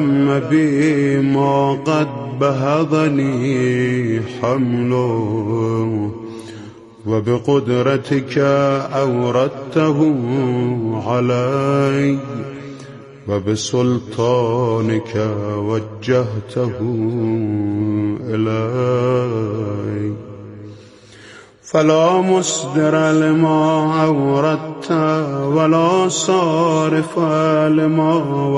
هم بي ما قد بهضني حمله وبقدرتك أوردته علي وبسلطانك وجهته إلي فلا مصدر لما أوردت ولا صارف لما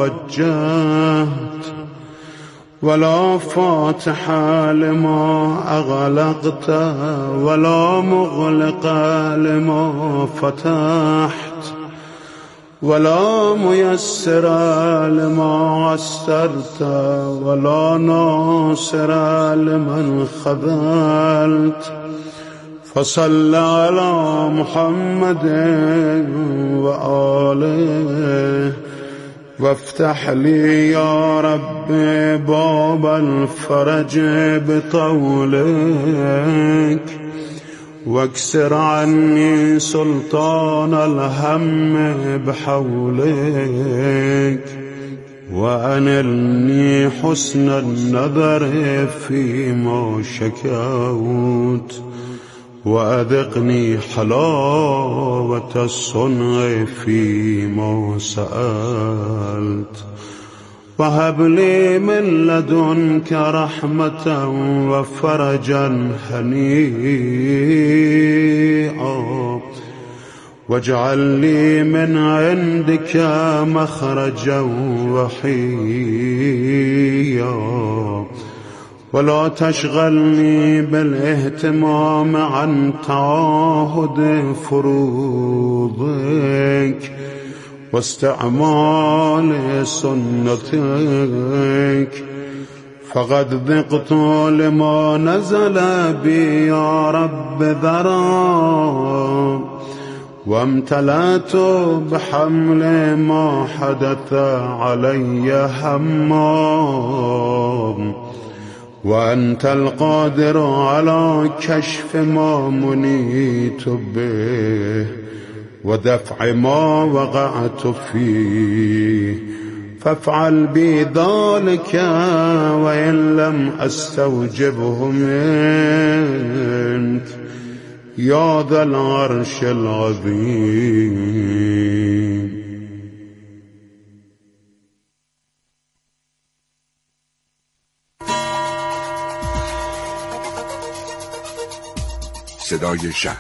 وجهت ولا فاتح لما أغلقت ولا مغلق لما فتحت ولا ميسر لما عسرت ولا ناصر لمن خذلت فصل على محمد وآله وافتح لي يا رب باب الفرج بطولك واكسر عني سلطان الهم بحولك وأنلني حسن النظر فيما شكوت وأذقني حلاوة الصنع فيما سألت وهب لي من لدنك رحمة وفرجا هنيئا واجعل لي من عندك مخرجا وحيا ولا تشغلني بالاهتمام عن تعاهد فروضك واستعمال سنتك فقد ذقت لما نزل بي يا رب ذرا وامتلأت بحمل ما حدث علي هما وأنت القادر على كشف ما منيت به ودفع ما وقعت فيه فافعل بي ذلك وإن لم أستوجبه منك يا ذا العرش العظيم. صدای شهر.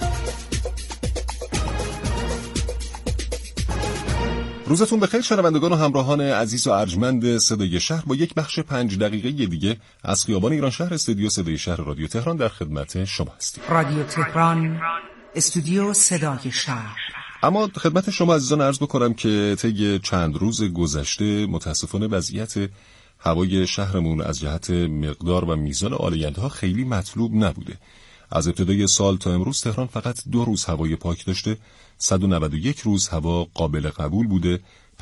روزتون بخیر شنوندگان و همراهان عزیز و ارجمند صدای شهر، با یک بخش 5 دقیقه دیگه از خیابان ایران شهر استودیو صدای شهر رادیو تهران در خدمت شما هستیم. رادیو تهران، استودیو صدای شهر. اما خدمت شما عزیزان عرض بکنم که طی چند روز گذشته متاسفانه وضعیت هوای شهرمون از جهت مقدار و میزان آلاینده‌ها خیلی مطلوب نبوده. از ابتدای سال تا امروز تهران فقط 2 روز هوای پاک داشته، 191 روز هوا قابل قبول بوده،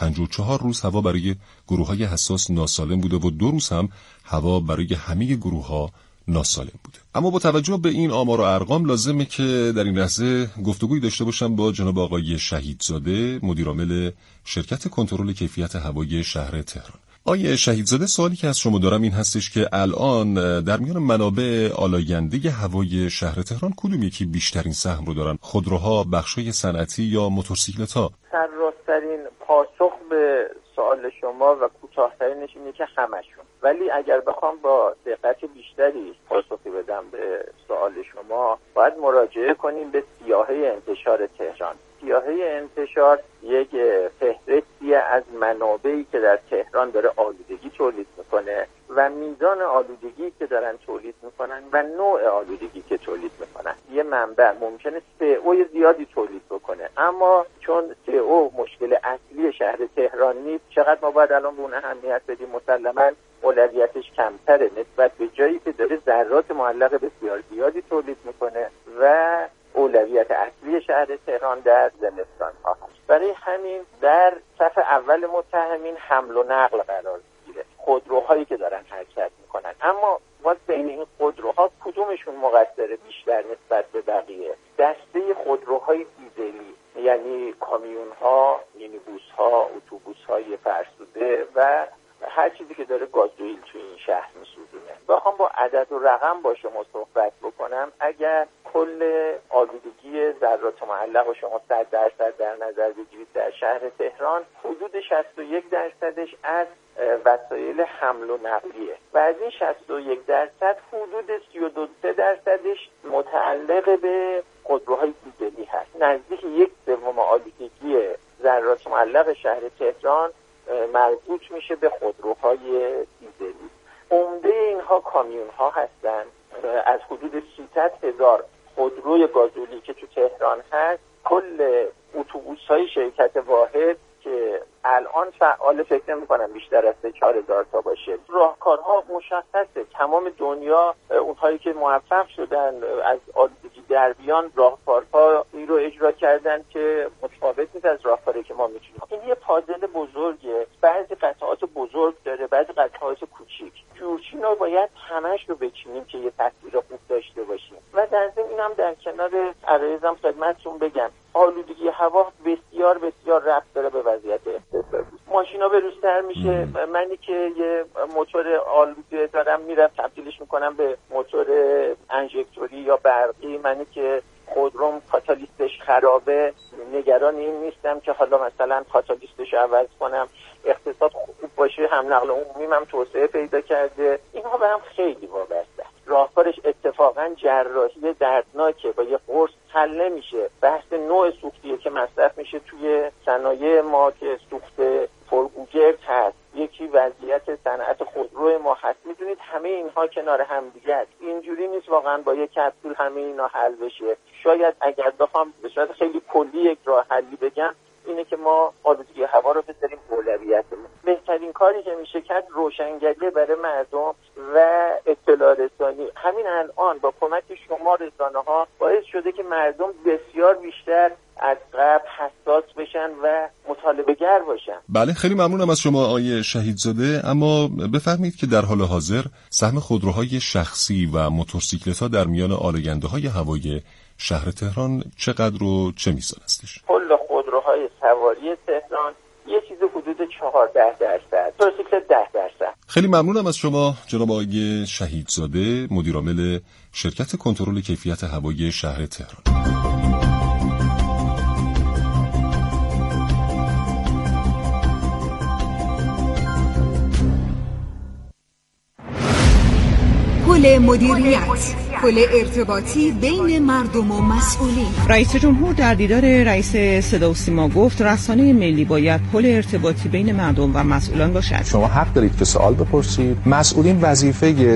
54 روز هوا برای گروه‌های حساس ناسالم بوده و 2 روز هم هوا برای همه گروه‌ها ناسالم بوده. اما با توجه به این آمار و ارقام لازمه که در این لحظه گفتگویی داشته باشم با جناب آقای شهیدزاده، مدیرعامل شرکت کنترل کیفیت هوای شهر تهران. آقای شهیدزاده، سوالی که از شما دارم این هستش که الان در میان منابع آلاینده هوای شهر تهران کدوم یکی بیشترین سهم رو دارن؟ خودروها، بخشای صنعتی یا موتورسیکلت‌ها؟ سرراست‌ترین پاسخ به سوال شما و کوتاه‌ترینش اینه که همشون. ولی اگر بخوام با دقت بیشتری پاسخی بدم به سوال شما، باید مراجعه کنیم به سیاهه انتشار تهران. سیاهه انتشار یک فهرستی از منابعی که در تهران داره آلودگی تولید میکنه و میزان آلودگی که دارن تولید میکنن و نوع آلودگی که تولید میکنن. یه منبع ممکنه CO زیادی تولید بکنه، اما چون CO مشکل اصلی شهر تهران نیست، چقدر ما باید الان به اون اهمیت بدیم؟ مسلماً اولویتش کمتره نسبت به جایی که داره ذرات معلق بسیار زیادی تولید میکنه و اولویت اصلی شهر تهران در زمستان ها هست. برای همین در صف اول متهمین حمل و نقل قرار میگیره، خودروهایی که دارن حرکت میکنن. اما باز بین این خودروها کدومشون مقصر بیشتر نسبت به بقیه؟ دسته خودروهای دیزلی، یعنی کامیون ها، مینیبوس ها، اتوبوس های فرسوده و هر چیزی که که داره گازوئیل توی این شهر میسوزونه. بخوام با عدد و رقم با شما صحبت بکنم، اگر کل آلودگی ذرات معلق و شما 100% در نظر بگیرید در شهر تهران، حدود 61% از وسایل حمل و نقلیه و از این 61% حدود 32% متعلق به خودروهای دیزلی هست. نزدیک 1/3 آلودگی ذرات معلق شهر تهران مربوط میشه به خودروهای دیزلی. عمده اینها کامیون ها هستن. از حدود 300,000 خودروی گازوئیلی که تو تهران هست، کل اتوبوس های شرکت واحد که الان فعال فکر نمی‌کنم بیشتر از 4,000 تا باشه. راهکارها مشخصه. تمام دنیا اونهایی که موفق شدن از آلودگی در بیان راهکارهایی رو اجرا کردن که متفاوت نیست از راهکاری که ما می‌تونیم. این یه پازل بزرگه. بعضی قطعات بزرگ داره، بعضی قطعات کوچیک. جورچین رو باید همش رو بچینیم که یه تصویر خوب داشته باشیم. و در ضمن اینم در کنار عرایزم خدمتتون بگم، آلودگی هوا بسیار بسیار ربط داره به وضعیت اقتصادی. ماشینا بروزتر میشه. منی که یه موتور آلوده دارم میرم تبدیلش میکنم به موتور انژکتوری یا برقی. منی که خودروم کاتالیستش خرابه، نگران این نیستم که حالا مثلا کاتالیستش عوض کنم. اقتصاد خوب باشه، هم نقل عمومی هم توسعه پیدا کرده. اینها به هم خیلی وابسته. راهکارش اتفاقا جراحی دردناکه، با یه قرص حل نمیشه. بحث نوع سوختیه که مصرف میشه توی صنایع ما که سوخت پرگوگرد هست. یکی وضعیت صنعت خودرو ما هست. میدونید همه اینها کنار هم دیگه است. اینجوری نیست واقعا با یک کپسول همه اینا حل بشه. شاید اگر بخوام به صورت خیلی کلی یک راه حلی بگم، اینه که ما آلودگی هوا رو بذاریم اولویتمون. بهترین کاری که میشه کرد روشنگری برای مردم و اطلاع رسانی. همین الان با کمک شما رسانه‌ها باعث شده که مردم بسیار بیشتر از قبل حساس بشن و مطالبه‌گر باشن. بله، خیلی ممنونم از شما آقای شهیدزاده. اما بفرمایید که در حال حاضر سهم خودروهای شخصی و موتورسیکلت‌ها در میان آلودگی‌های هوای شهر تهران چقدر و چه میزان هستش؟ کل خودروهای سواری تهران یه چیز حدود 14%، موتورسیکلت 10%. خیلی ممنونم از شما جناب آقای شهیدزاده، مدیرعامل شرکت کنترل کیفیت هوای شهر تهران. پل مدیریت، پل ارتباطی بین مردم و مسئولین. رئیس جمهور در دیدار رئیس صدا و سیما گفت رسانه ملی باید پل ارتباطی بین مردم و مسئولان باشد. شما حق دارید که سوال بپرسید. مسئولین وظیفه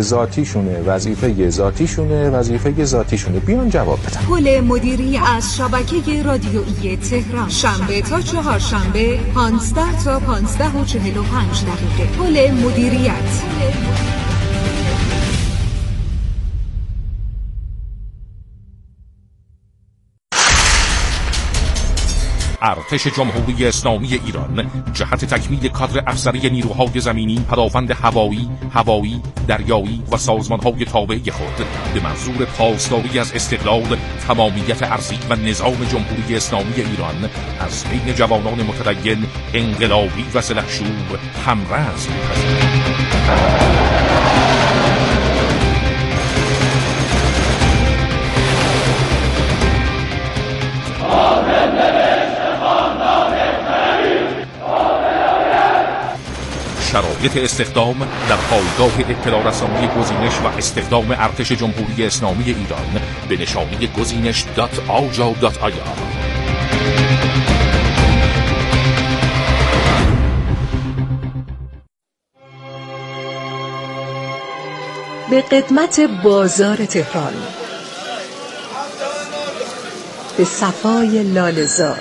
ذاتیشونه بیان جواب بدن. پل مدیریت از شبکه رادیویی تهران، شنبه تا چهارشنبه 15 تا 15:45. پل مدیریت. ارتش جمهوری اسلامی ایران جهت تکمیل کادر افسری نیروهای زمینی، پدافند هوایی، دریایی و سازمان‌های تابع خود به منظور پاسداری از استقلال، تمامیت ارضی و نظام جمهوری اسلامی ایران از بین جوانان متدین، انقلابی و سلحشور همرز می‌پذیرد. شرایط استخدام در پایگاه اطلاع رسانی گزینش و استخدام ارتش جمهوری اسلامی ایران به نشانی گزینش.aja.ir. به قدمت بازار تهران، به صفای لاله‌زار،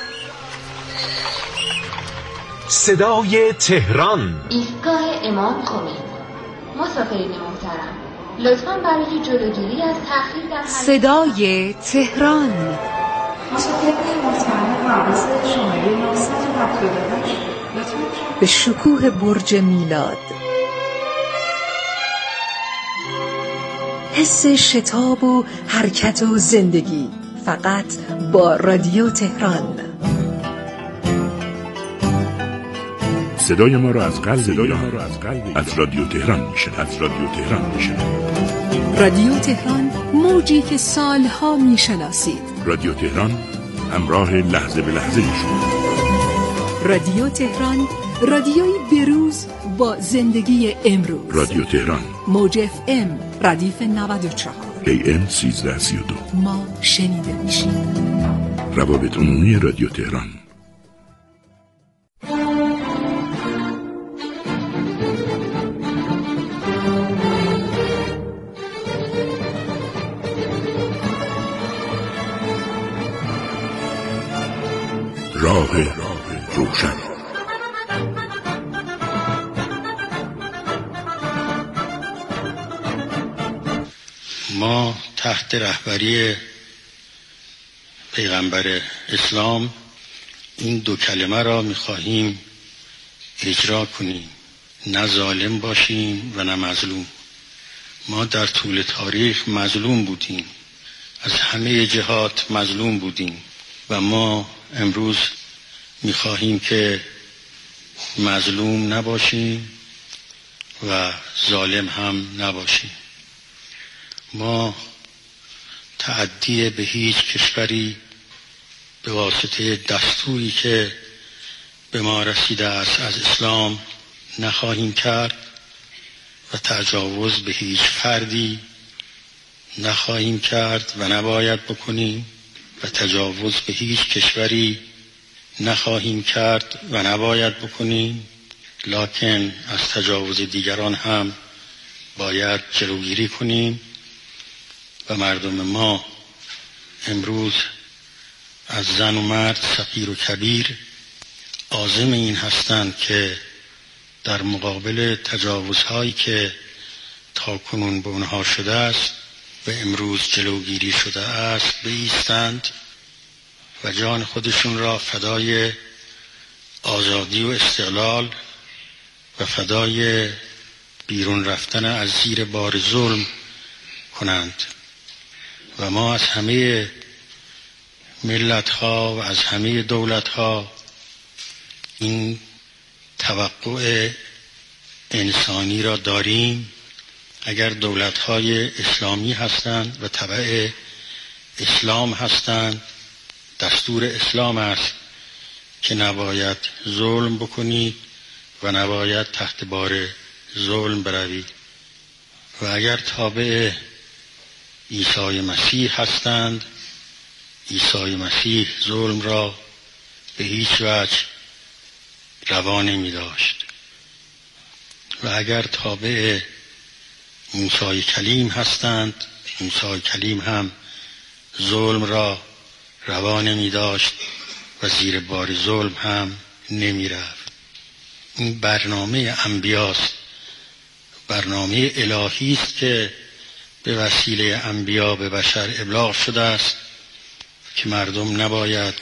صدای تهران. ایستگاه امام خمینی. مسافرین محترم، لطفاً برای جلوگیری از تأخیر در صدای تهران. مسافرین محترم، حواس شماره 978 لطفاً به شکوه برج میلاد، حس شتاب و حرکت و زندگی فقط با رادیو تهران. صدای ما را از قلب ایران از رادیو تهران میشنوید. رادیو تهران، موجی که سالها میشناسید. رادیو تهران، همراه لحظه به لحظه شما. رادیو تهران، رادیوی بروز با زندگی امروز. رادیو تهران، موج FM ردیف 94 AM 1332. ما شنیده میشیم. روابط عمومی رادیو تهران. راه روشن. ما تحت رهبری پیغمبر اسلام این دو کلمه را می‌خواهیم اجرا کنیم: نه ظالم باشیم و نه مظلوم. ما در طول تاریخ مظلوم بودیم، از همه جهات مظلوم بودیم و ما امروز می‌خواهیم که مظلوم نباشیم و ظالم هم نباشیم. ما تعدی به هیچ کشوری به واسطه دستوری که به ما رسیده است از اسلام نخواهیم کرد و تجاوز به هیچ فردی نخواهیم کرد و نباید بکنیم و تجاوز به هیچ کشوری نخواهیم کرد و نباید بکنیم، لکن از تجاوز دیگران هم باید جلوگیری کنیم و مردم ما امروز از زن و مرد، صغیر و کبیر عازم این هستند که در مقابل تجاوزهایی که تاکنون به اونها شده است و امروز جلوگیری شده است بایستند و جان خودشون را فدای آزادی و استقلال و فدای بیرون رفتن از زیر بار ظلم کنند. و ما از همه ملت‌ها و از همه دولت‌ها این توقع انسانی را داریم. اگر دولت‌های اسلامی هستند و تبع اسلام هستند، دستور اسلام است که نباید ظلم بکنید و نباید تحت بار ظلم بروید. و اگر تابع عیسی مسیح هستند، عیسی مسیح ظلم را به هیچ وجه روا نمی داشت. و اگر تابع موسی کلیم هستند، موسی کلیم هم ظلم را روا نمی داشت و زیر بار ظلم هم نمی رفت. این برنامه انبیاست، برنامه الهی است که به وسیله انبیا به بشر ابلاغ شده است که مردم نباید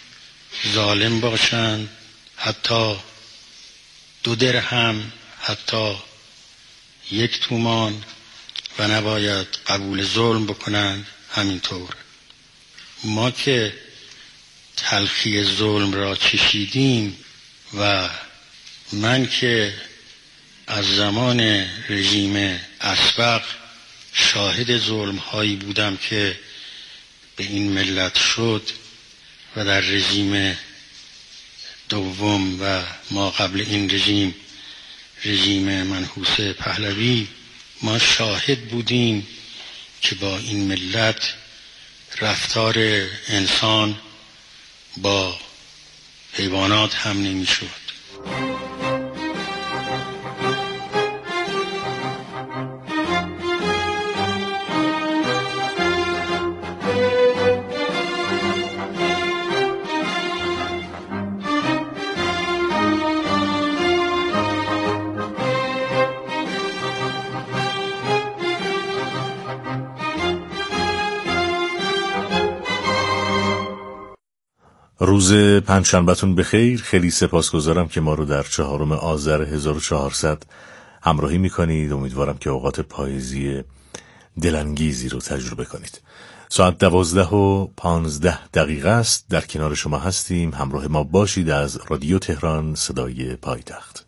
ظالم باشند، حتی 2 درهم، حتی 1 تومان، و نباید قبول ظلم بکنند. همینطور ما که تلخی ظلم را چشیدیم و من که از زمان رژیم اسبق شاهد ظلم هایی بودم که به این ملت شد و در رژیم دوم و ما قبل این رژیم منحوس پهلوی ما شاهد بودیم که با این ملت رفتار انسان با حیوانات هم نمی شد. روز پنجشنبه‌تون بخیر. خیلی سپاسگزارم که ما رو در 4 آذر 1400 همراهی میکنید. امیدوارم که اوقات پاییزی دلانگیزی رو تجربه کنید. ساعت 12:15 است. در کنار شما هستیم. همراه ما باشید از رادیو تهران، صدای پایتخت.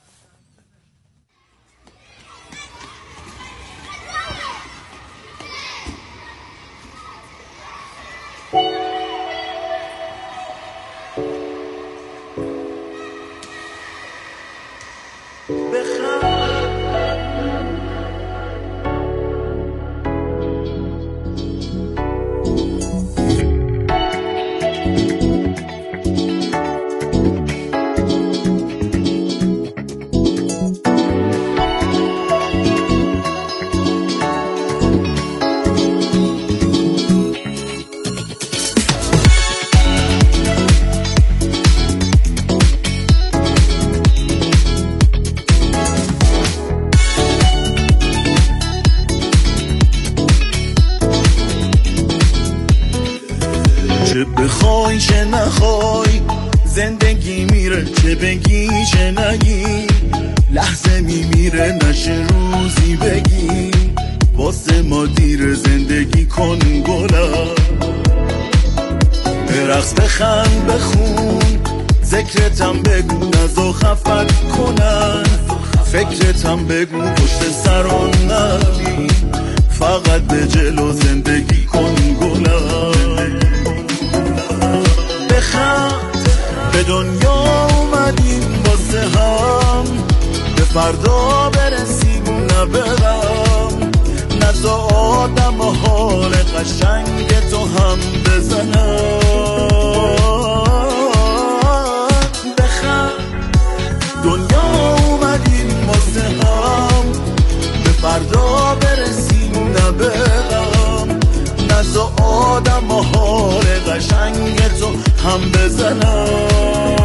چه بخوای چه نخوای زندگی میره، چه بگی چه نگی لحظه میمیره، نشه روزی بگی واسه ما دیر. زندگی کن گلا، برقص بخند بخون، ذکرتم بگو نزا خفت کنن، فکرتم بگو پشت سران نبی، فقط به جلو زندگی کن گلا. بخند به دنیا اومدیم واسه هم، به فردا برسیم و نبرم، نزا آدم و حال قشنگ تو هم بزنم. بخند دنیا اومدیم واسه هم، به فردا برسیم و نبرم، نزا آدم و حال قشنگ تو هم بزنم.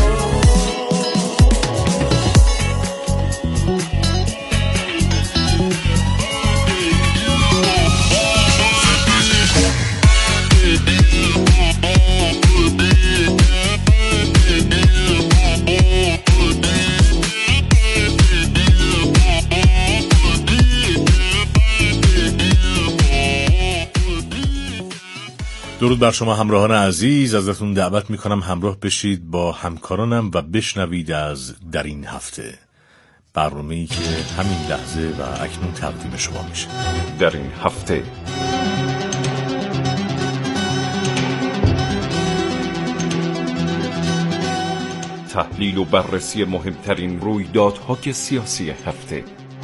درود بر شما همراهان عزیز. ازتون دعوت میکنم همراه بشید با همکارانم و بشنوید از در این هفته، برنامه‌ای که همین لحظه و اکنون تقدیم شما میشه. در این هفته تحلیل و بررسی مهمترین رویدادهای سیاسی هفته.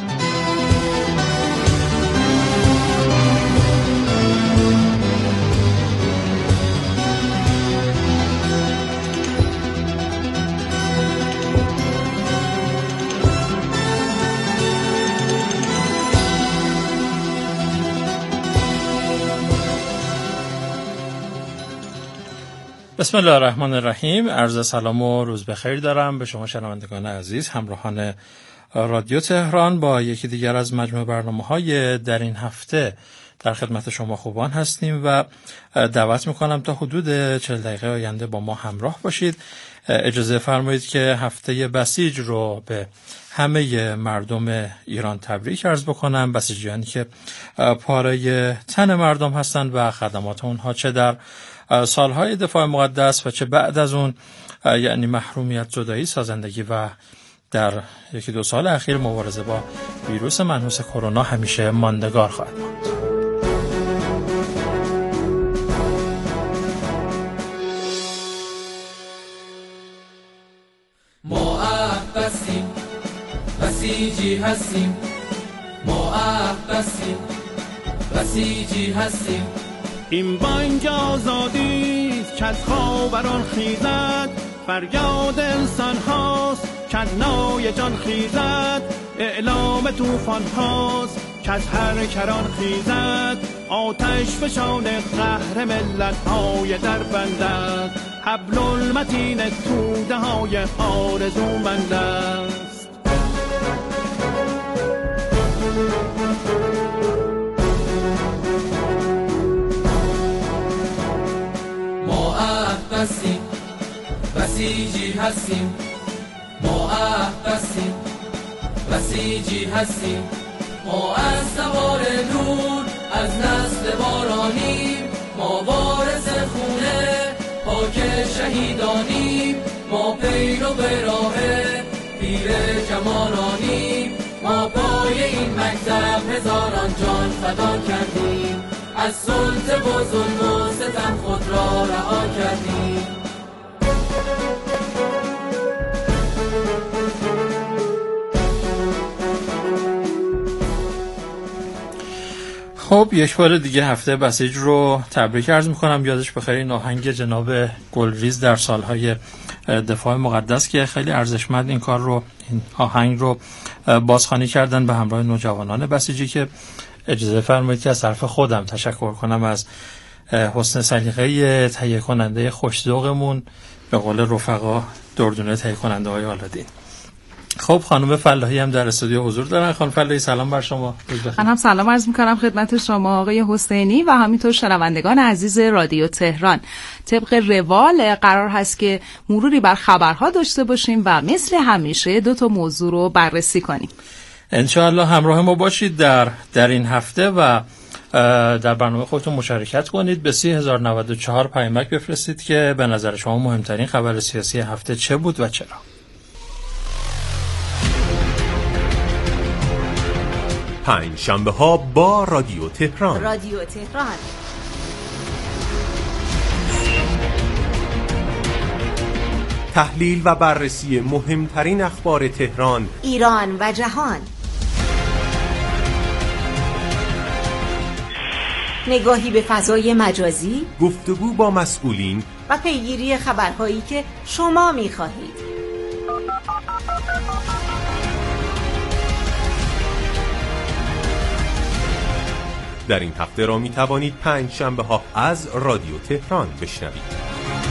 بسم الله الرحمن الرحیم. عرض سلام و روز بخیر دارم به شما شنوندگان عزیز، همراهان رادیو تهران. با یکی دیگر از مجموعه برنامه‌های در این هفته در خدمت شما خوبان هستیم و دعوت میکنم تا حدود 40 دقیقه آینده با ما همراه باشید. اجازه فرمایید که هفته بسیج رو به همه مردم ایران تبریک عرض بکنم. بسیجیانی که پاره تن مردم هستند و خدمات اونها چه در سالهای دفاع مقدس و چه بعد از اون، یعنی محرومیت، جدایی، سازندگی و در 1-2 سال اخیر مبارزه با ویروس منحوس کرونا همیشه ماندگار خواهد ماند. ما عهد بستیم، بسیجی هستیم، ما عهد بستیم، بسیجی هستیم. این بانگ آزادیست که از خاوران خیزد، فریاد انسان هاست که از نای جان خیزد، اعلام توفان هاست که از هر کران خیزد، آتش فشان قهر ملت های در بندد، حبل المتین توده های آرزومند است. هستیم، بسیجی هستیم، ما عهد بستیم، بسیجی هستیم. ما از سوار نور از نسل بارانیم، ما وارث خونه پاک شهیدانیم، ما پیرو به راه پیر جمالانیم، ما پای این مکتب هزاران جان فدا کردیم، از سلطه و ظلم و ستم خود را رها کردیم. خب یک بار دیگه هفته بسیج رو تبریک عرض میکنم. یادش بخیر این آهنگ جناب گلریز در سالهای دفاع مقدس که خیلی ارزشمند این کار رو، این آهنگ رو بازخوانی کردن به همراه نوجوانان بسیجی که اجازه فرمایید که از طرف خودم تشکر کنم از حسن سلیقه تهیه کننده خوش‌ذوقمون، به قول رفقا دردونه تهیه کننده های آلادین. خب خانم فلاحی هم در استودیو حضور دارن. خانم فلاحی سلام بر شما. من هم سلام عرض می‌کنم خدمت شما آقای حسینی و همینطور شنوندگان عزیز رادیو تهران. طبق روال قرار هست که مروری بر خبرها داشته باشیم و مثل همیشه 2 موضوع رو بررسی کنیم. انشاءالله همراه ما باشید در این هفته و در برنامه خودتون مشارکت کنید. به 30,094 پیامک بفرستید که به نظر شما مهمترین خبر سیاسی هفته چه بود و چرا. پنجشنبه ها با رادیو تهران. رادیو تهران. تحلیل و بررسی مهمترین اخبار تهران، ایران و جهان. نگاهی به فضای مجازی، گفتگو با مسئولین و پیگیری خبرهایی که شما می‌خواهید. در این هفته را می توانید 5 شنبه ها از رادیو تهران بشنوید.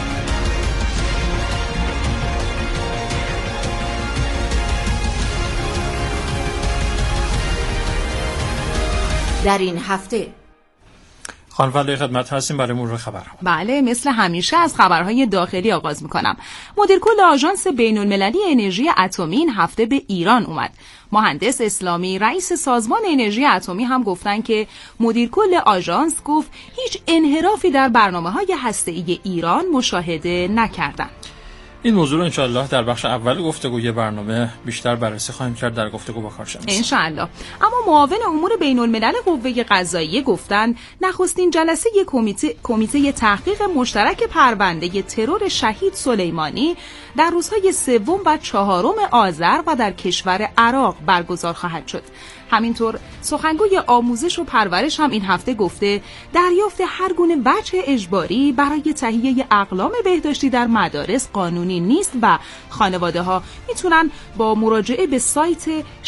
در این هفته خانم فلاحی خدمت هستیم برای مرور خبرها. بله، مثل همیشه از خبرهای داخلی آغاز میکنم. مدیر کل آژانس بین‌المللی انرژی اتمی این هفته به ایران اومد. مهندس اسلامی رئیس سازمان انرژی اتمی هم گفتن که مدیر کل آژانس گفت هیچ انحرافی در برنامه‌های هسته‌ای ایران مشاهده نکردن. این موضوع رو انشاءالله در بخش اول گفتگوی برنامه بیشتر بررسی خواهیم کرد در گفتگو با کارشناس انشاءالله. اما معاون امور بین‌الملل قوه قضاییه گفتن نخستین جلسه کمیته تحقیق مشترک پرونده ترور شهید سلیمانی در روزهای 3 و 4 آذر و در کشور عراق برگزار خواهد شد. همینطور سخنگوی آموزش و پرورش هم این هفته گفته دریافت هر گونه وجه اجباری برای تهیه اقلام بهداشتی در مدارس قانونی نیست و خانواده‌ها میتونن با مراجعه به سایت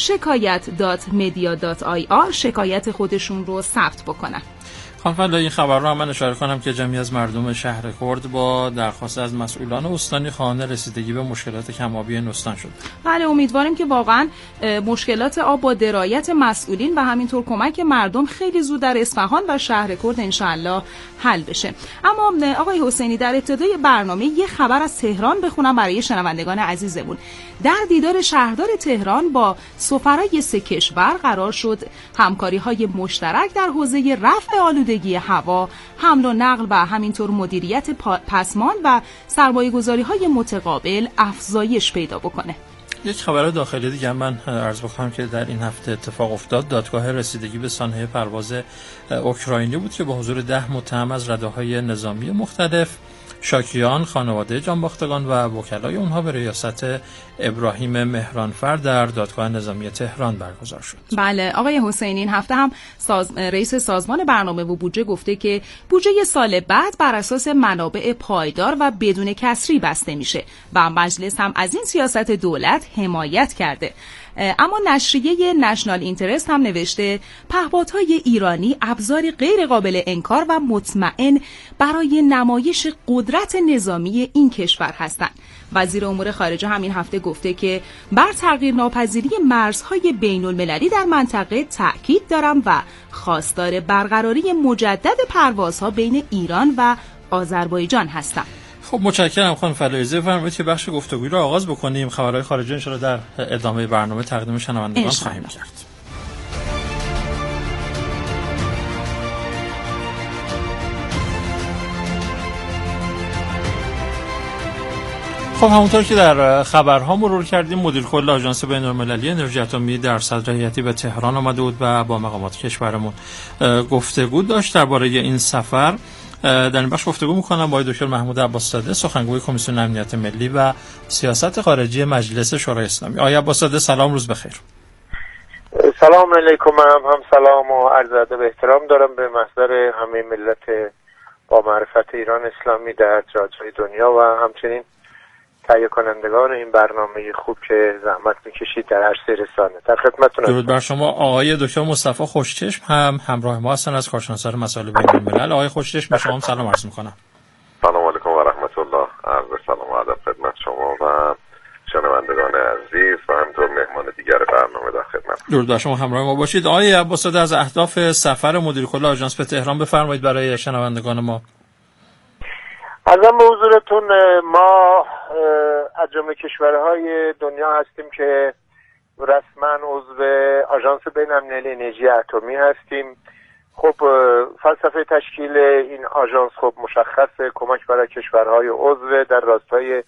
شکایت.media.ir شکایت خودشون رو ثبت بکنن. خانم فلاحی این خبر رو هم من اشاره کنم که جمعی از مردم شهر کرد با درخواست از مسئولان استانی خواهان رسیدگی به مشکلات کم‌آبی این استان شد. بله، امیدواریم که واقعا مشکلات آب با درایت مسئولین و همینطور کمک مردم خیلی زود در اصفهان و شهر کرد انشالله حل بشه. اما آقای حسینی در ابتدای برنامه یه خبر از تهران بخونم برای شنوندگان عزیزمون. در دیدار شهردار تهران با سفرای 3 کشور قرار شد همکاری‌های مشترک در حوزه رفع آلودگی هوا، حمل و نقل و همینطور مدیریت پسماند و سرمایه‌گذاری‌های متقابل افزایش پیدا بکنه. یک خبر داخلی دیگه من عرض بکنم که در این هفته اتفاق افتاد. دادگاه رسیدگی به سانحه پرواز اوکراینی بود که با حضور 10 متهم از رده‌های نظامی مختلف، شاکیان، خانواده جانباختگان و وکلای اونها به ریاست ابراهیم مهرانفر در دادگاه نظامی تهران برگزار شد. بله آقای حسینی، این هفته هم رئیس سازمان برنامه و بودجه گفته که بودجه سال بعد بر اساس منابع پایدار و بدون کسری بسته میشه و مجلس هم از این سیاست دولت حمایت کرده. اما نشریه نشنال اینترست هم نوشته پهپادهای ایرانی ابزاری غیر قابل انکار و مطمئن برای نمایش قدرت نظامی این کشور هستند. وزیر امور خارجه همین هفته گفته که بر تغییر ناپذیری مرزهای بین المللی در منطقه تأکید دارم و خواستار برقراری مجدد پروازها بین ایران و آذربایجان هستم. خب متشکرم خانم فلاحی. فرمایید که بخش گفتگویی رو آغاز بکنیم. خبرهای خارجی ان شاءالله در ادامه برنامه تقدیم شنوندگان خواهیم کرد. خب همونطور که در خبرها مرور کردیم، مدیر کل آژانس بین‌المللی انرژی اتمی در صدر هیئتی به تهران آمده بود و با مقامات کشورمون گفتگو داشت درباره این سفر. در این بخش گفتگو می‌کنم با دکتر محمود عباس‌زاده، سخنگوی کمیسیون امنیت ملی و سیاست خارجی مجلس شورای اسلامی. آقای عباس‌زاده سلام، روز بخیر. سلام علیکم. هم سلام و عرض ادب و احترام دارم به محضر همه ملت با معرفت ایران اسلامی در جاهای دنیا و همچنین تهیه کنندگان این برنامه خوب که زحمت میکشید در عرصه رسانه. در خدمتتون. درود بر شما. آقای دکتر مصطفی خوشچشم هم همراه ما هستن از کارشناسان مسائل بین‌الملل. آقای خوشچشم به شما هم سلام عرض میکنم. سلام علیکم و رحمت الله. عرض سلام و ادب خدمت شما و شنوندگان عزیز و همینطور مهمان دیگر برنامه در خدمت. درود بر شما، همراه ما باشید. آقای عباس‌زاده، از اهداف سفر مدیر کل آژانس به تهران بفرمایید برای شنوندگان ما. عرضم به حضورتون، ما از جمله کشورهای دنیا هستیم که رسما عضو آژانس بین‌المللی انرژی اتمی هستیم. خب فلسفه تشکیل این آژانس خب مشخصه، کمک برای کشورهای عضو در راستای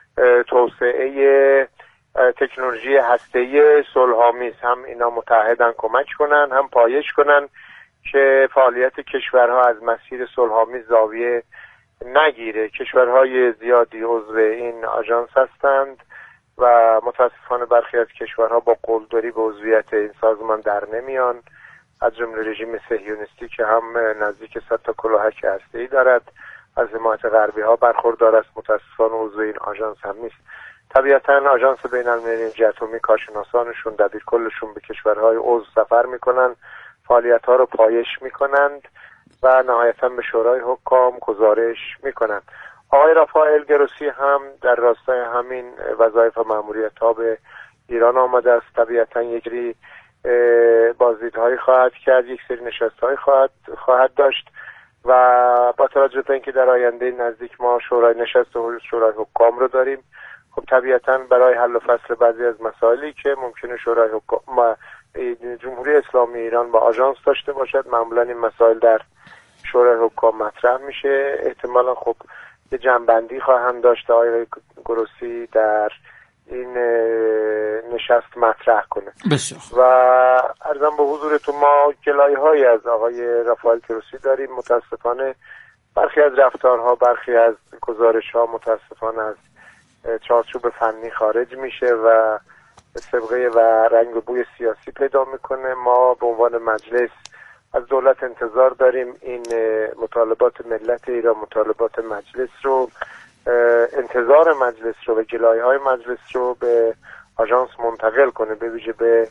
توسعه تکنولوژی هسته‌ای صلح‌آمیز، هم اینا متحدن کمک کنن هم پایش کنن که فعالیت کشورها از مسیر صلح‌آمیز زاویه نگیره. کشورهای زیادی عضو این آژانس هستند و متاسفانه برخی از کشورها با قلدری به عضویت این سازمان در نمیان، از جمله رژیم صهیونیستی که هم نزدیک 100 تا کلاهک هسته‌ای دارد، از حمایت غربی ها برخوردار است، متاسفانه عضو این آژانس هم نیست. طبیعتا آژانس بین‌المللی انرژی اتمی کارشناسانشون دبیرکلشون به کشورهای عضو سفر میکنن، فعالیت ها رو پایش میکنند و نهایتا به شورای حکام گزارش میکنند. آقای رافائل گروسی هم در راستای همین وظایف و مأموریت ها به ایران آمده است. طبیعتا یک سری بازدیدهایی خواهد کرد، یک سری نشست‌های خواهد داشت و با توجه به اینکه در آینده نزدیک ما شورای حکام رو داریم، خب طبیعتا برای حل و فصل بعضی از مسائلی که ممکنه شورای حکام جمهوری اسلامی ایران با آژانس داشته باشد، معمولا این مسائل در شورای حکام مطرح میشه. احتمالا خب یه جنبندی خواهند داشت آقای گروسی در این نشست مطرح کنه. بسیار. و عرضم به حضورتون، ما گلایه‌هایی از آقای رافائل گروسی داریم. متاسفانه برخی از رفتارها، برخی از گزارش‌ها متاسفانه از چارچوب فنی خارج میشه و سابقه و رنگ و بوی سیاسی پیدا میکنه. ما به عنوان مجلس از دولت انتظار داریم این مطالبات ملت ایران، مطالبات مجلس رو، انتظار مجلس رو و گلایه‌های مجلس رو به آژانس منتقل کنه، به ویژه به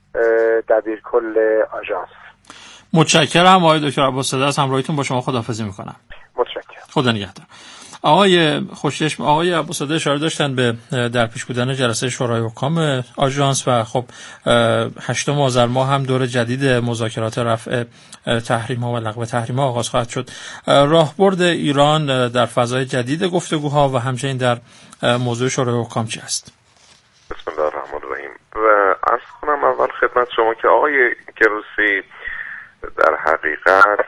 دبیرکل آژانس. متشکرم آقای دکتر عباس‌زاده، از همراهیتون با شما خداحافظی میکنم. متشکرم. خدا نگهدار. آقای خوشچشم، آقای عباس‌زاده اشاره داشتن به در پیش بودن جلسه شورای حکام آژانس و خب 8 آذر ماه هم دور جدید مذاکرات رفع تحریم‌ها و لغو تحریم‌ها آغاز خواهد شد. راهبرد ایران در فضای جدید گفتگوها و همچنین در موضوع شورای حکام چی است؟ بسم الله الرحمن الرحیم. و عرض کنم اول خدمت شما که آقای گروسی در حقیقت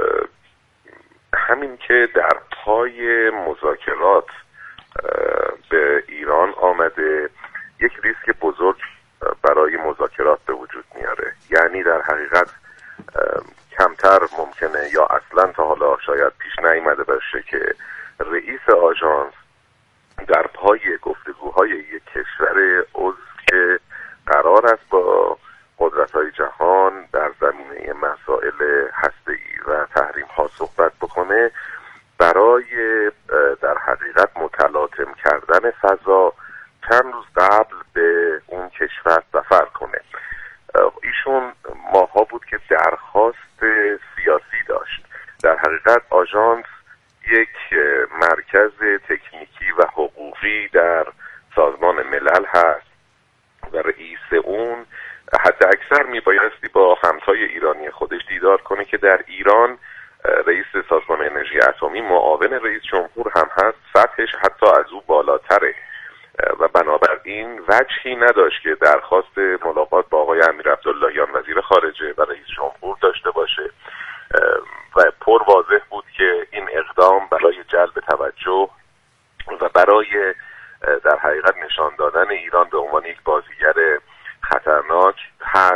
همین که در پای مذاکرات به ایران آمده یک ریسک بزرگ برای مذاکرات به وجود میاره. یعنی در حقیقت کمتر ممکنه یا اصلا تا حالا شاید پیش نیامده باشه که رئیس آژانس در پای گفتگوهای یک کشور عضو که قرار است با قدرت‌های جهان در زمینه مسائل هسته‌ای و تحریم‌ها صحبت بکنه، برای در حقیقت متلاطم کردن فضا چند روز قبل به اون کشور سفر کنه. ایشون ماها بود که درخواست سیاسی داشت. در حقیقت آژانس یک مرکز تکنیکی و حقوقی در سازمان ملل هست و رئیس اون حتی اکثر میبایستی با همتای ایرانی خودش دیدار کنه که در ایران رئیس سازمان انرژی اتمی معاون رئیس جمهور هم هست، سطحش حتی از او بالاتره و بنابراین وجهی نداشت که درخواست ملاقات با آقای